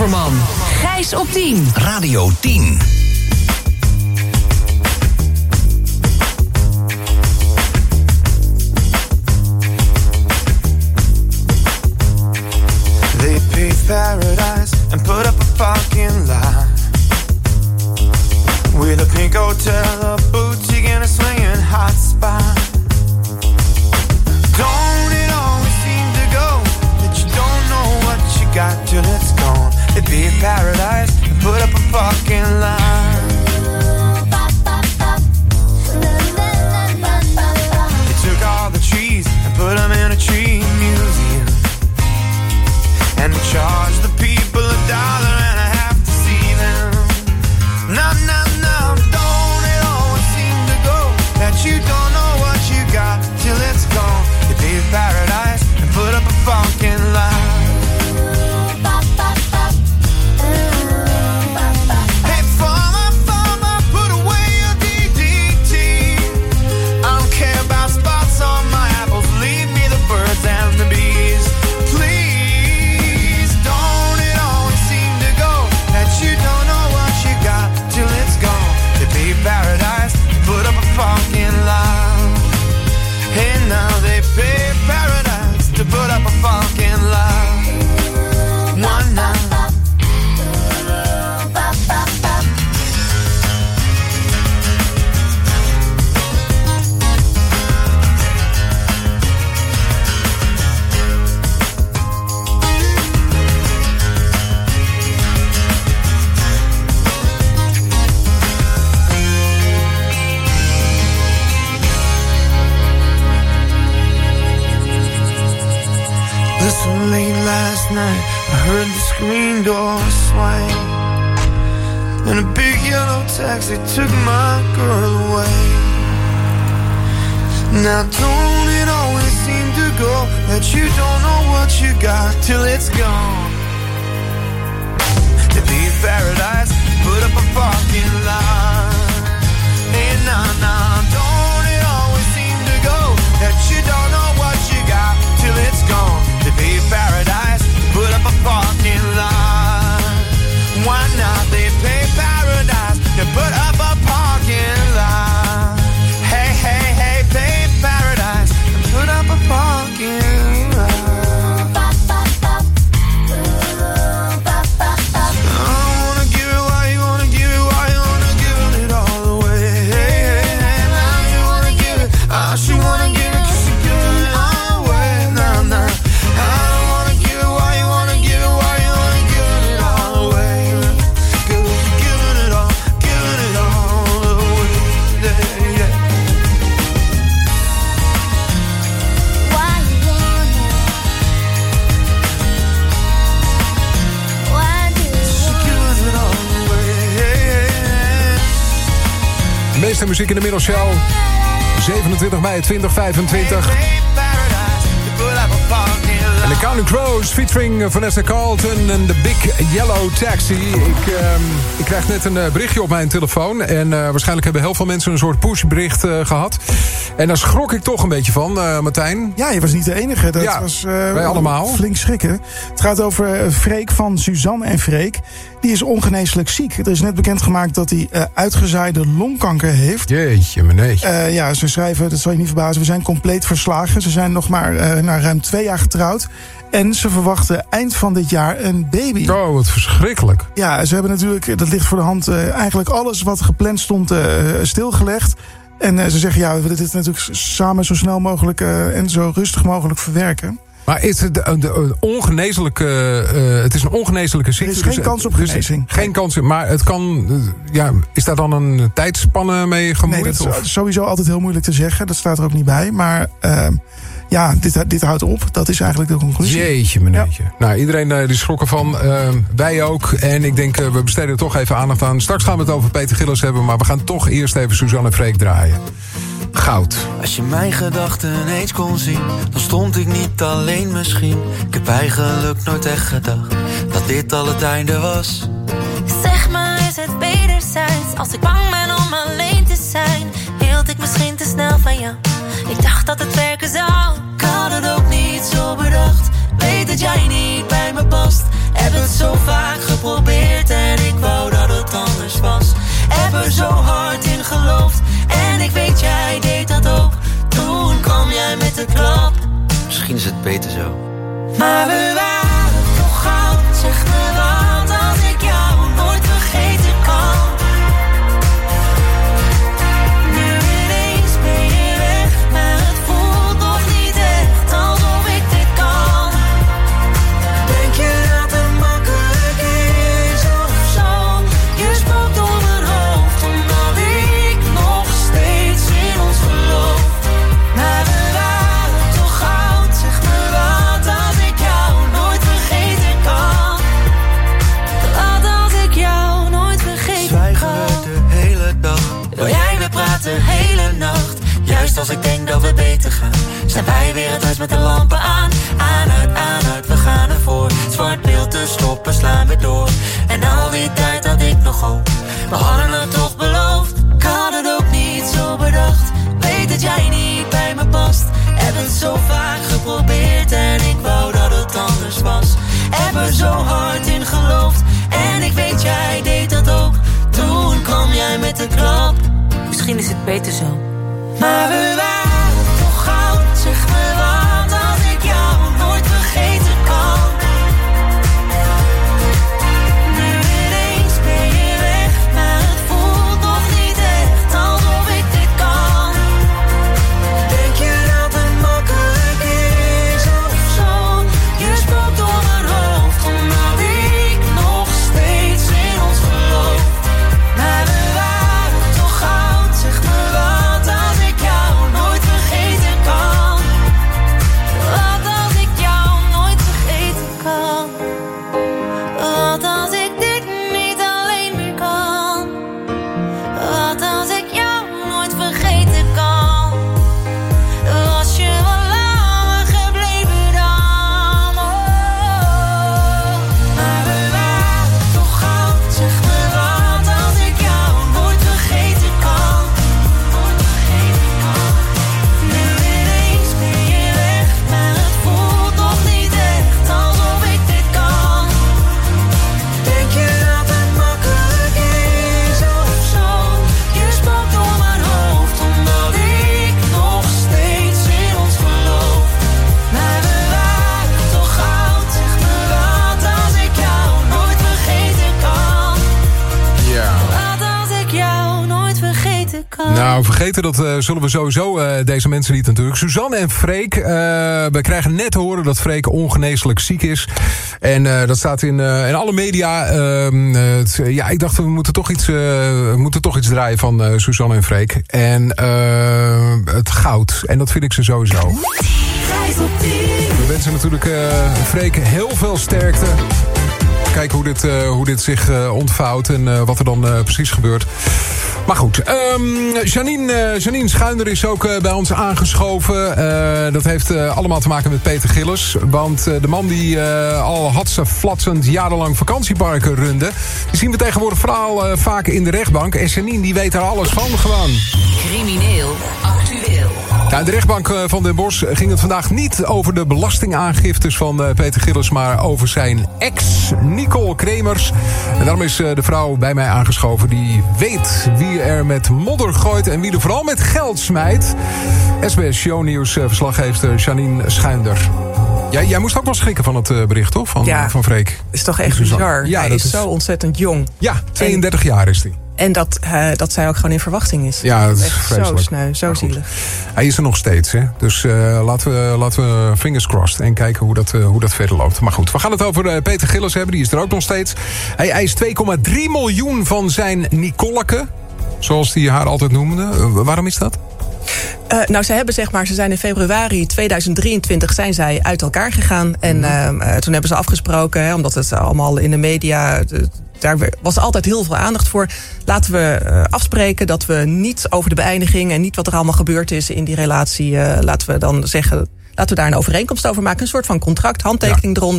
Silverman. Gijs op 10. Radio 10. They paved paradise and put up a parking lot with a pink hotel, a boutique and a swinging hot spot. Don't it always seem to go that you don't know what you got till it's gone? They paved paradise and put up a parking lot. They took all the trees and put them in a tree museum, and charge the people $1.50 to see them. No, no, no, don't it always seem to go that you don't know what you got till it's gone? They paved paradise and put up a parking lot. Hey, farmer, put away your DDT. I don't care about spots on my apples, leave me the birds and the bees. Paradise, put up a parking lot. Hey, now they pay paradise to put up a parking lot. One night. Listen, late last night I heard the screen door swing, and a big yellow taxi took my girl away. Now don't it always seem to go that you don't know what you got till it's gone? To be paradise, put up a parking lot. Hey, nah, don't it always seem to go that you don't know what you got till it's gone? To be paradise, put up a parking lot. Why not? They pay paradise to put up a parking lot. Hey, hey, hey, pay paradise and put up a parking lot. I wanna give it, why you wanna give it, why you wanna give it all away. Hey, hey, hey, now you wanna give it, she wanna give it 'cause she give it all away. Nah, nah. De meeste muziek in de Middelshow. 27 mei 2025. En de Counting Crows featuring Vanessa Carlton en de Big Yellow Taxi. Ik krijg net een berichtje op mijn telefoon. En waarschijnlijk hebben heel veel mensen een soort pushbericht gehad. En daar schrok ik toch een beetje van, Martijn. Ja, je was niet de enige. Dat was wij allemaal. Flink schrikken. Het gaat over Freek van Suzanne en Freek. Die is ongeneeslijk ziek. Er is net bekendgemaakt dat hij uitgezaaide longkanker heeft. Jeetje, meneer. Ja, ze schrijven, dat zal je niet verbazen, we zijn compleet verslagen. Ze zijn nog maar ruim 2 jaar getrouwd. En ze verwachten eind van dit jaar een baby. Oh, wat verschrikkelijk. Ja, ze hebben natuurlijk, dat ligt voor de hand, eigenlijk alles wat gepland stond stilgelegd. En ze zeggen, ja, we willen dit natuurlijk samen zo snel mogelijk en zo rustig mogelijk verwerken. Maar is het een ongeneeslijke, het is een ongeneeslijke ziekte? Er is geen kans op genezing. Geen kans, maar het kan, is daar dan een tijdspanne mee gemoeid? Nee, dat is sowieso altijd heel moeilijk te zeggen. Dat staat er ook niet bij. Maar ja, dit houdt op. Dat is eigenlijk de conclusie. Jeetje, meneertje. Ja. Nou, iedereen die schrok ervan. Wij ook. En ik denk, we besteden er toch even aandacht aan. Straks gaan we het over Peter Gillis hebben. Maar we gaan toch eerst even Suzanne en Freek draaien. Goud. Als je mijn gedachten eens kon zien, dan stond ik niet alleen misschien. Ik heb eigenlijk nooit echt gedacht dat dit al het einde was. Zeg maar, is het wederzijds? Als ik bang ben om alleen te zijn, hield ik misschien te snel van jou. Ik dacht dat het werken zou. Ik had het ook niet zo bedacht. Weet dat jij niet bij me past. Heb het het zo vaak geprobeerd en ik wou dat het anders was. Heb er zo hard in geloofd en ik weet jij deed dat ook. Toen kwam jij met de klap. Misschien is het beter zo. Maar we waren toch goud, zeg me wat als ik jou nooit vergeten kan. Nu ineens ben je weg, maar het voelt nog niet echt alsof ik dit kan. Denk je dat het makkelijk is of zo? Je spookt door mijn hoofd, omdat ik nog steeds in ons geloof. Maar we waren toch goud, zeg me wat als ik jou nooit vergeten kan. Wat als ik jou nooit vergeten Zwijgen kan. we de hele dag. Wil jij weer praten de hele nacht? Juist als ik denk dat we beter gaan, zijn wij weer het huis met de lampen aan. Aan uit, we gaan ervoor. Zwart beeld te stoppen, slaan we door. En al die tijd had ik nog hoop. We hadden het toch beloofd. Ik had het ook niet zo bedacht. Weet dat jij niet bij me past. Heb het zo vaak geprobeerd en ik wou dat het anders was. Heb er zo hard in geloofd en ik weet jij deed dat ook. Toen kwam jij met de klap. Misschien is het beter zo. Maar we waren toch goud, zeg me wat als ik jou nooit vergeten kan. Nu ineens ben je weg, maar het voelt nog niet echt alsof ik dit kan. Denk je dat het makkelijk is of zo? Je spookt door mijn hoofd, omdat ik nog steeds in ons geloof. Maar we waren toch goud, zeg me wat als ik jou nooit vergeten kan. Wat als ik jou nooit vergeten kan. Wat als ik dit niet alleen meer kan. Wat als ik jou nooit vergeten kan. Was je wel langer gebleven dan. Maar we waren toch goud, zeg me wat als ik jou nooit vergeten kan. Nu ineens ben je weg, maar het voelt nog niet echt alsof ik dit kan. Denk je dat het makkelijk is of zo? Je spookt door mijn hoofd, omdat ik nog steeds in ons geloof. Maar we waren toch goud, zeg me wat als ik jou nooit vergeten kan. Ja. Wat als ik jou nooit vergeten kan. Nou, vergeten, dat zullen we sowieso deze mensen niet natuurlijk. Suzanne en Freek. We krijgen net te horen dat Freek ongeneeslijk ziek is. En dat staat in alle media. Ja, ik dacht, we moeten toch iets draaien van Suzanne en Freek. En het goud. En dat vind ik ze sowieso. We wensen natuurlijk Freek heel veel sterkte. Kijken hoe dit zich ontvouwt en wat er dan precies gebeurt. Maar goed, Janine Schuinder is ook bij ons aangeschoven. Dat heeft allemaal te maken met Peter Gillis. Want de man die al hatseflatsend jarenlang vakantieparken runde... die zien we tegenwoordig vooral vaak in de rechtbank. En Janine die weet daar alles van gewoon. Crimineel actueel. Ja, in de rechtbank van Den Bosch ging het vandaag niet over de belastingaangiftes van Peter Gillis... maar over zijn ex, Nicole Kremers. En daarom is de vrouw bij mij aangeschoven die weet wie er met modder gooit... en wie er vooral met geld smijt. SBS Shownieuws verslaggever Janine Schuinder. Jij moest ook wel schrikken van het bericht, toch? Van Freek. Is toch echt bizar. Ja, hij is zo ontzettend jong. Ja, 32 jaar is hij. En dat zij ook gewoon in verwachting is. Ja, dat is echt vreselijk. Zo sneu, zo zielig. Hij is er nog steeds, hè. Dus laten we fingers crossed en kijken hoe dat verder loopt. Maar goed, we gaan het over Peter Gillis hebben. Die is er ook nog steeds. Hij eist 2,3 miljoen van zijn Nicoleke. Zoals hij haar altijd noemde. Waarom is dat? Ze zijn in februari 2023 zijn zij uit elkaar gegaan. En toen hebben ze afgesproken, omdat het allemaal in de media... Daar was altijd heel veel aandacht voor. Laten we afspreken dat we niet over de beëindiging... en niet wat er allemaal gebeurd is in die relatie... laten we dan zeggen, laten we daar een overeenkomst over maken. Een soort van contract, handtekening eronder.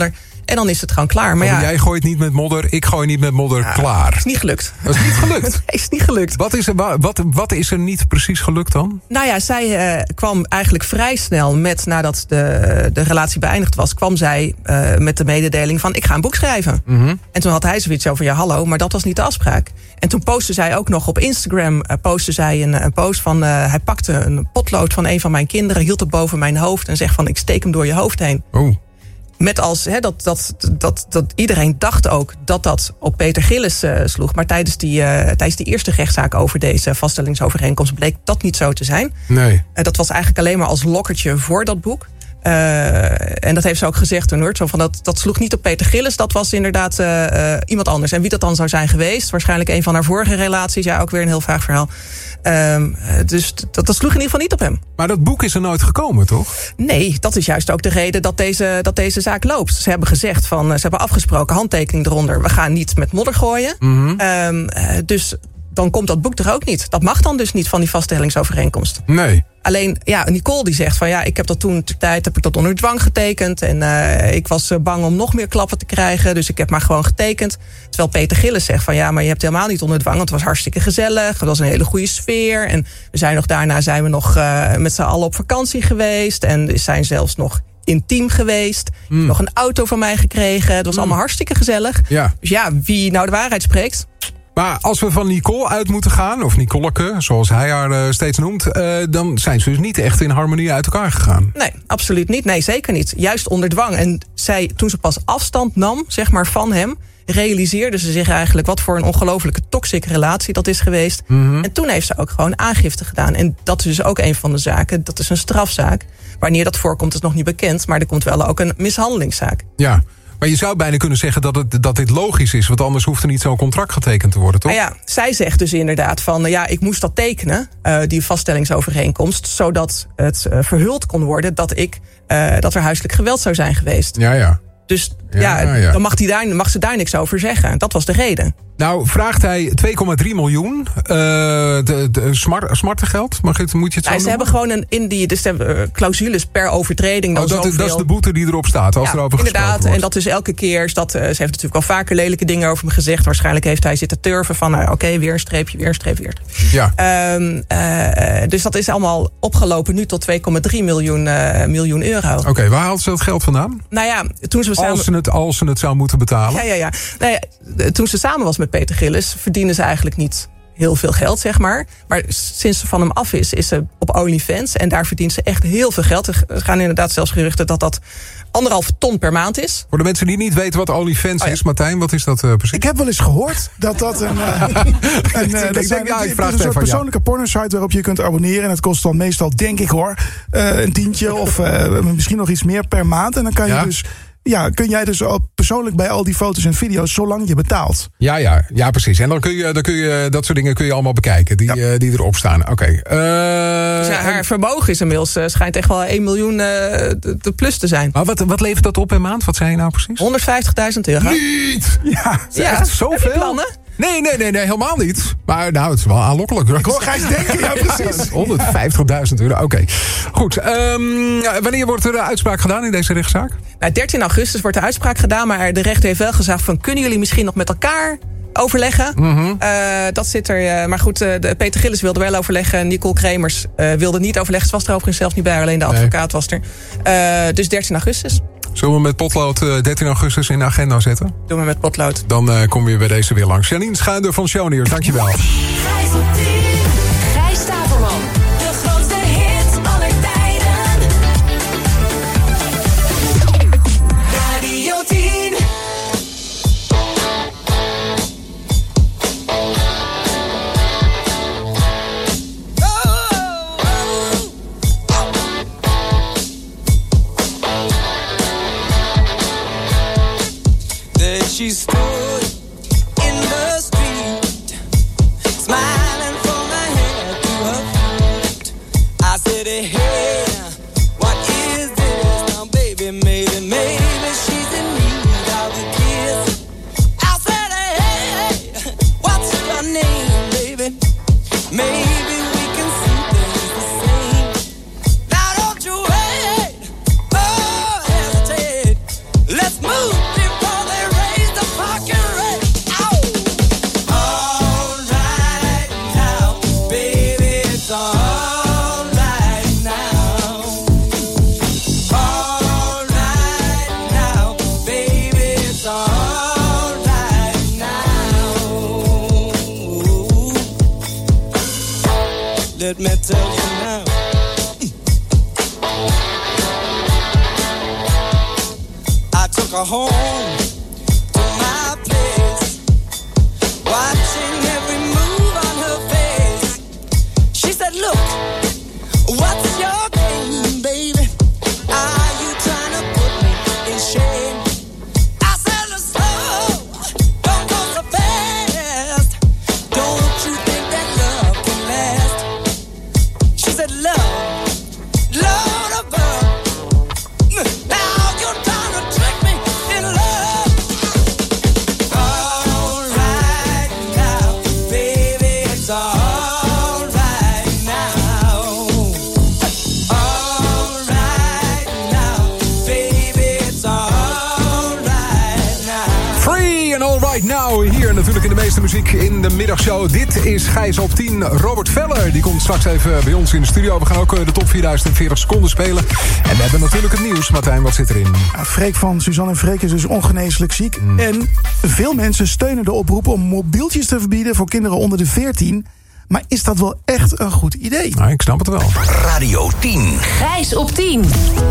En dan is het gewoon klaar. Maar Jij gooit niet met modder, ik gooi niet met modder, klaar. Is niet gelukt. Dat is niet gelukt? Nee, is niet gelukt. Wat is er niet precies gelukt dan? Nou ja, zij kwam eigenlijk vrij snel nadat de relatie beëindigd was, kwam zij met de mededeling van ik ga een boek schrijven. Mm-hmm. En toen had hij zoiets over, ja hallo, maar dat was niet de afspraak. En toen postte zij ook nog op Instagram, een post van hij pakte een potlood van een van mijn kinderen, hield het boven mijn hoofd en zegt van ik steek hem door je hoofd heen. Oh. Met als dat iedereen dacht ook dat op Peter Gillis sloeg. Maar tijdens die eerste rechtszaak over deze vaststellingsovereenkomst bleek dat niet zo te zijn. Nee. Dat was eigenlijk alleen maar als lokkertje voor dat boek. En dat heeft ze ook gezegd toen, hoor. Zo van dat sloeg niet op Peter Gillis, dat was inderdaad iemand anders. En wie dat dan zou zijn geweest, waarschijnlijk een van haar vorige relaties. Ja, ook weer een heel vaag verhaal. Dus dat sloeg in ieder geval niet op hem. Maar dat boek is er nooit gekomen, toch? Nee, dat is juist ook de reden dat deze zaak loopt. Ze hebben gezegd ze hebben afgesproken, handtekening eronder, we gaan niet met modder gooien. Mm-hmm. Dus dan komt dat boek er ook niet. Dat mag dan dus niet van die vaststellingsovereenkomst. Nee. Alleen, ja, Nicole die zegt van ja, ik heb dat toen ter tijd heb ik dat onder dwang getekend. En ik was bang om nog meer klappen te krijgen. Dus ik heb maar gewoon getekend. Terwijl Peter Gillis zegt van ja, maar je hebt helemaal niet onder dwang. Want het was hartstikke gezellig. Het was een hele goede sfeer. En daarna zijn we nog met z'n allen op vakantie geweest. En zijn zelfs nog intiem geweest. Nog een auto van mij gekregen. Het was allemaal hartstikke gezellig. Ja. Dus ja, wie nou de waarheid spreekt. Maar als we van Nicole uit moeten gaan, of Nicoleke, zoals hij haar steeds noemt, dan zijn ze dus niet echt in harmonie uit elkaar gegaan. Nee, absoluut niet. Nee, zeker niet. Juist onder dwang. En toen ze pas afstand nam, zeg maar, van hem, realiseerde ze zich eigenlijk wat voor een ongelofelijke toxische relatie dat is geweest. Mm-hmm. En toen heeft ze ook gewoon aangifte gedaan. En dat is dus ook een van de zaken. Dat is een strafzaak. Wanneer dat voorkomt is nog niet bekend, maar er komt wel ook een mishandelingszaak. Ja. Maar je zou bijna kunnen zeggen dat dit logisch is, want anders hoeft er niet zo'n contract getekend te worden, toch? Nou ja, zij zegt dus inderdaad van ja, ik moest dat tekenen, die vaststellingsovereenkomst, zodat het verhuld kon worden dat er huiselijk geweld zou zijn geweest. Ja. Dus ja. Dan mag ze daar niks over zeggen. Dat was de reden. Nou, vraagt hij 2,3 miljoen smartengeld? Moet je het zo noemen? Ze hebben gewoon clausules per overtreding. Dat is de boete die erop staat, als er over gesproken wordt. En dat is elke keer. Ze heeft natuurlijk al vaker lelijke dingen over me gezegd. Waarschijnlijk heeft hij zitten turven van oké, weer een streepje, weer een streepje, weer een streepje. Ja. Dus dat is allemaal opgelopen nu tot 2,3 miljoen euro. Oké, waar haalt ze dat geld vandaan? Nou ja, toen ze samen... Als ze het zou moeten betalen? Ja. Nou ja, toen ze samen was met Peter Gillis, verdienen ze eigenlijk niet heel veel geld, zeg maar. Maar sinds ze van hem af is ze op OnlyFans. En daar verdient ze echt heel veel geld. Er gaan inderdaad zelfs geruchten dat 1,5 ton per maand is. Voor de mensen die niet weten wat OnlyFans is, Martijn, wat is dat precies? Ik heb wel eens gehoord dat een soort persoonlijke pornosite waarop je kunt abonneren. En het kost dan meestal, denk ik hoor, een tientje of misschien nog iets meer per maand. En dan kan je dus... Ja, kun jij dus persoonlijk bij al die foto's en video's zolang je betaalt. Ja, precies. En dan kun je dat soort dingen kun je allemaal bekijken die erop staan. Oké. Dus haar vermogen is inmiddels schijnt echt wel 1 miljoen de plus te zijn. Maar wat levert dat op per maand? Wat zei je nou precies? €150.000. Niet! Ja, echt zoveel? Heb je plannen? Nee, helemaal niet. Maar nou, het is wel aanlokkelijk. Ik hoor Gijs denken, ja precies. €150.000. Oké. Goed. Wanneer wordt er de uitspraak gedaan in deze rechtszaak? Nou, 13 augustus wordt de uitspraak gedaan. Maar de rechter heeft wel gezegd van, kunnen jullie misschien nog met elkaar overleggen? Mm-hmm. Dat zit er. Maar goed, Peter Gillis wilde wel overleggen. Nicole Kremers wilde niet overleggen. Ze was er overigens zelfs niet bij. Alleen de advocaat was er. Dus 13 augustus. Zullen we met potlood 13 augustus in de agenda zetten? Doen we met potlood. Dan kom je bij deze weer langs. Janine Schuinder van Sjonier, dankjewel. Gijs Staverman, de grootste hit aller tijden. Radio 10. She stood in the street, smiling from her head to her feet. I said, hey, what is this now, baby? Maybe she's in need of a kiss. I said, hey, what's your name, baby? Maybe we can see things the same. Now don't you wait, oh, hesitate. Let's move. move before they raise the parking rate. Ow! All right now, baby, it's all right now. All right now, baby, it's all right now. Let me tell you now. I took her home to my place, watching every move on her face. She said, look, what's your game, baby? Are you trying to put me in shame? I said, slow, don't go so fast. Don't you think that love can last? She said, love, Lord above. Now you're trying to trick me in love. All right now, baby, it's all right now. All right now, baby, it's all right now. Free and all right now. Hier natuurlijk in de meeste muziek in de middagshow. Dit is Gijs op 10. Robert Veller, die komt straks even bij ons in de studio. We gaan ook de top 4040 seconden spelen. En we hebben natuurlijk het nieuws. Martijn, wat zit erin? Freek van Suzanne en Freek is dus ongeneeslijk ziek. En veel mensen steunen de oproep om mobieltjes te verbieden voor kinderen onder de 14. Maar is dat wel echt een goed idee? Nou, ik snap het wel. Radio 10. Gijs op 10.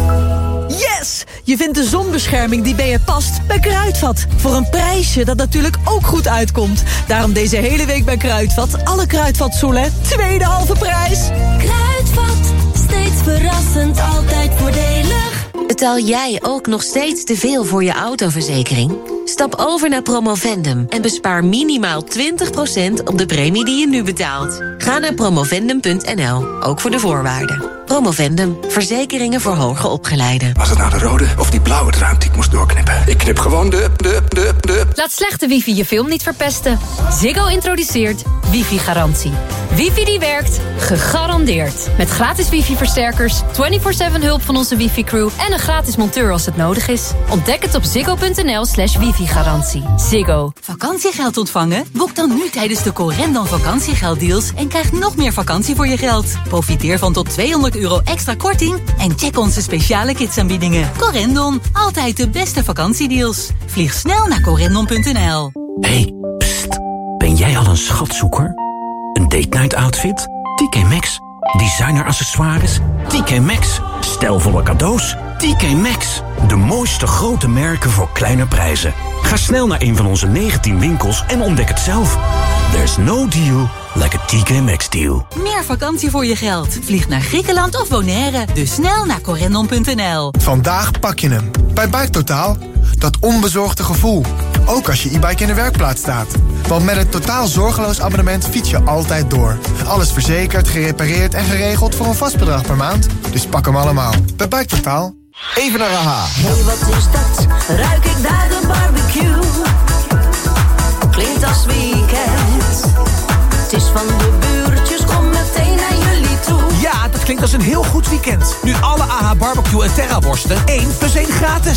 Yes! Je vindt de zonbescherming die bij je past bij Kruidvat. Voor een prijsje dat natuurlijk ook goed uitkomt. Daarom deze hele week bij Kruidvat. Alle Kruidvatstoelen, tweede halve prijs. Kruidvat, steeds verrassend, altijd voordelig. Betaal jij ook nog steeds te veel voor je autoverzekering? Stap over naar Promovendum en bespaar minimaal 20% op de premie die je nu betaalt. Ga naar promovendum.nl, ook voor de voorwaarden. Promovendum, verzekeringen voor hoger opgeleiden. Was het nou de rode of die blauwe draad die ik moest doorknippen? Ik knip gewoon de... Laat slechte wifi je film niet verpesten. Ziggo introduceert wifi-garantie. Wifi die werkt, gegarandeerd. Met gratis wifi-versterkers, 24/7 hulp van onze wifi-crew... en een gratis monteur als het nodig is. Ontdek het op ziggo.nl/wifi-garantie. Ziggo. Vakantiegeld ontvangen? Boek dan nu tijdens de Corendon vakantiegelddeals... en krijg nog meer vakantie voor je geld. Profiteer van tot €200 extra korting... en check onze speciale kidsaanbiedingen. Corendon, altijd de beste vakantiedeals. Vlieg snel naar corendon.nl. Hey, pst. Ben jij al een schatzoeker? Een date night outfit? TK Maxx. Designer accessoires? TK Maxx. Stijlvolle cadeaus? TK Maxx. De mooiste grote merken voor kleine prijzen. Ga snel naar een van onze 19 winkels en ontdek het zelf. There's no deal like a TK Maxx deal. Meer vakantie voor je geld. Vlieg naar Griekenland of Bonaire. Dus snel naar corendon.nl. Vandaag pak je hem. Bij Bike Totaal. Dat onbezorgde gevoel. Ook als je e-bike in de werkplaats staat. Want met het totaal zorgeloos abonnement fiets je altijd door. Alles verzekerd, gerepareerd en geregeld voor een vast bedrag per maand. Dus pak hem allemaal. Bij Bike Totaal. Even naar AHA. Hey, wat is dat? Ruik ik daar de barbecue? Klinkt als weekend. Het is van de buurtjes, kom meteen naar jullie toe. Ja, dat klinkt als een heel goed weekend. Nu alle AH barbecue en Terra worsten 1 + 1 gratis.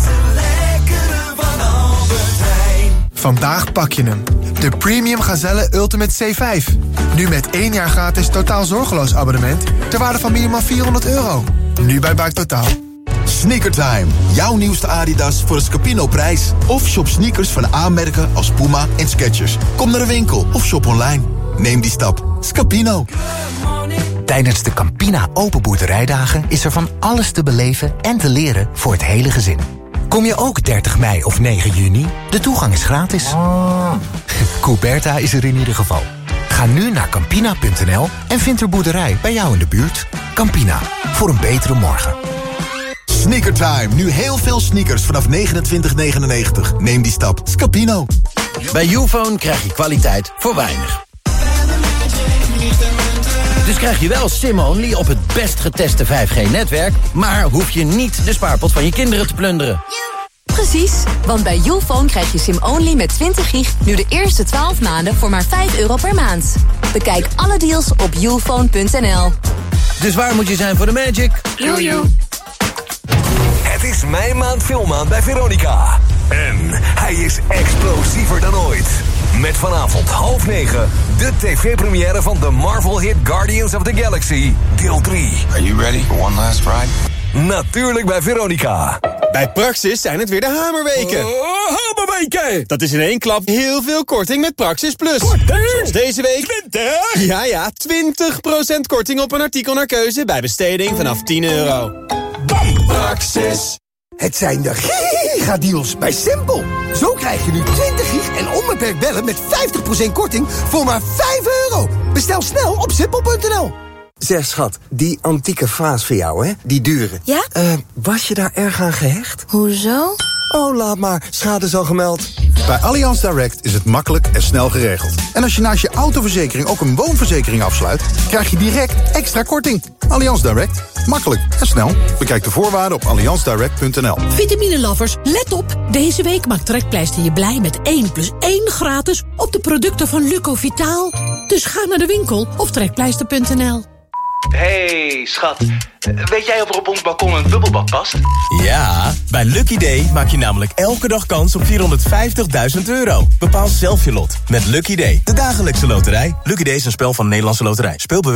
Vandaag pak je hem. De Premium Gazelle Ultimate C5. Nu met 1 jaar gratis totaal zorgeloos abonnement ter waarde van minimaal €400. Nu bij Bike Totaal. Sneakertime. Jouw nieuwste Adidas voor een Scapino-prijs. Of shop sneakers van A-merken als Puma en Skechers. Kom naar de winkel of shop online. Neem die stap. Scapino. Tijdens de Campina Open Boerderijdagen is er van alles te beleven en te leren voor het hele gezin. Kom je ook 30 mei of 9 juni? De toegang is gratis. Couberta is er in ieder geval. Ga nu naar Campina.nl en vind er boerderij bij jou in de buurt. Campina, voor een betere morgen. Sneakertime. Nu heel veel sneakers vanaf $29,99. Neem die stap. Scapino. Bij Youfone krijg je kwaliteit voor weinig. Dus krijg je wel SIM-only op het best geteste 5G-netwerk... maar hoef je niet de spaarpot van je kinderen te plunderen. Precies, want bij Youfone krijg je SIM-only met 20 gig... nu de eerste 12 maanden voor maar €5 per maand. Bekijk alle deals op youfone.nl. Dus waar moet je zijn voor de magic? Het is is mijn maand filmmaand bij Veronica. En hij is explosiever dan ooit. Met vanavond 20:30 de tv-première van de Marvel-hit Guardians of the Galaxy, deel 3. Are you ready for one last ride? Natuurlijk bij Veronica. Bij Praxis zijn het weer de hamerweken. Hamerweken! Dat is in één klap heel veel korting met Praxis Plus. Zoals deze week. 20? Ja, 20% korting op een artikel naar keuze bij besteding vanaf €10. Bam! Praxis. Het zijn de gigadeals bij Simpel. Zo krijg je nu 20 gig en onbeperkt bellen met 50% korting voor maar €5. Bestel snel op simpel.nl. Zeg schat, die antieke vaas voor jou, hè? Die dure. Ja? Was je daar erg aan gehecht? Hoezo? Oh, laat maar. Schade is al gemeld. Bij Allianz Direct is het makkelijk en snel geregeld. En als je naast je autoverzekering ook een woonverzekering afsluit, krijg je direct extra korting. Allianz Direct. Makkelijk en snel. Bekijk de voorwaarden op allianzdirect.nl. Vitamine-lovers, let op. Deze week maakt Trekpleister je blij met 1+1 gratis op de producten van Lucovitaal. Dus ga naar de winkel of trekpleister.nl. Hey, schat. Weet jij of er op ons balkon een bubbelbad past? Ja, bij Lucky Day maak je namelijk elke dag kans op €450.000. Bepaal zelf je lot met Lucky Day. De dagelijkse loterij. Lucky Day is een spel van Nederlandse Loterij. Speel bewust.